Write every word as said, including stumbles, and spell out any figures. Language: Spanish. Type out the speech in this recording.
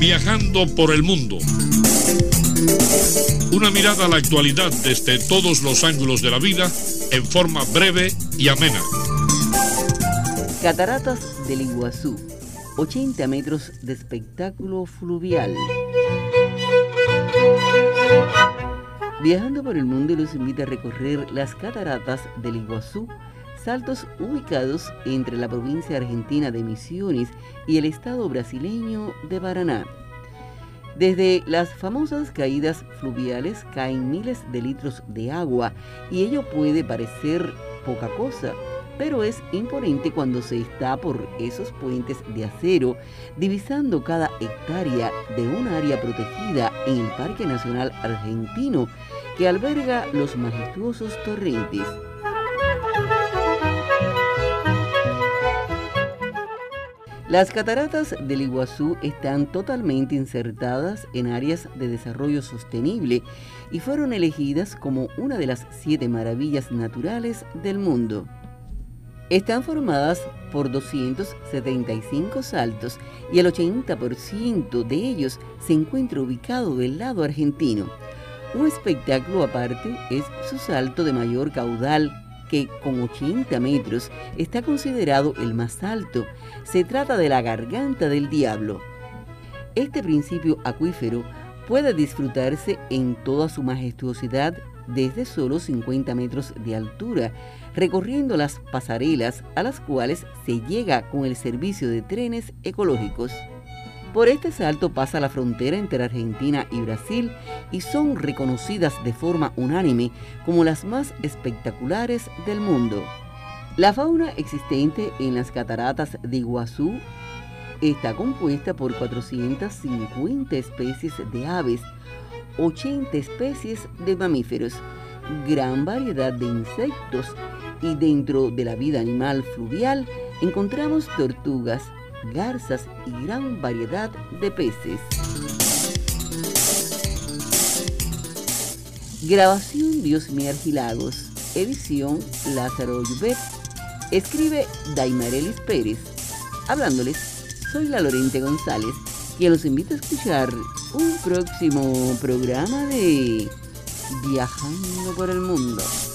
Viajando por el mundo. Una mirada a la actualidad desde todos los ángulos de la vida en forma breve y amena. Cataratas del Iguazú, ochenta metros de espectáculo fluvial. Viajando por el mundo los invita a recorrer las cataratas del Iguazú, saltos ubicados entre la provincia argentina de Misiones y el estado brasileño de Paraná. Desde las famosas caídas fluviales caen miles de litros de agua y ello puede parecer poca cosa, pero es imponente cuando se está por esos puentes de acero, divisando cada hectárea de un área protegida en el Parque Nacional Argentino que alberga los majestuosos torrentes. Las cataratas del Iguazú están totalmente insertadas en áreas de desarrollo sostenible y fueron elegidas como una de las siete maravillas naturales del mundo. Están formadas por doscientos setenta y cinco saltos y el ochenta por ciento de ellos se encuentra ubicado del lado argentino. Un espectáculo aparte es su salto de mayor caudal, que con ochenta metros está considerado el más alto. Se trata de la Garganta del Diablo. Este principio acuífero puede disfrutarse en toda su majestuosidad desde solo cincuenta metros de altura, recorriendo las pasarelas a las cuales se llega con el servicio de trenes ecológicos. Por este salto pasa la frontera entre Argentina y Brasil y son reconocidas de forma unánime como las más espectaculares del mundo. La fauna existente en las cataratas de Iguazú está compuesta por cuatrocientas cincuenta especies de aves, ochenta especies de mamíferos, gran variedad de insectos y dentro de la vida animal fluvial encontramos tortugas, garzas y gran variedad de peces. Grabación Diosmi Argilagos, edición Lázaro Llubet, escribe Daimarelis Pérez. Hablándoles, soy la Lorente González, quien los invita a escuchar un próximo programa de Viajando por el Mundo.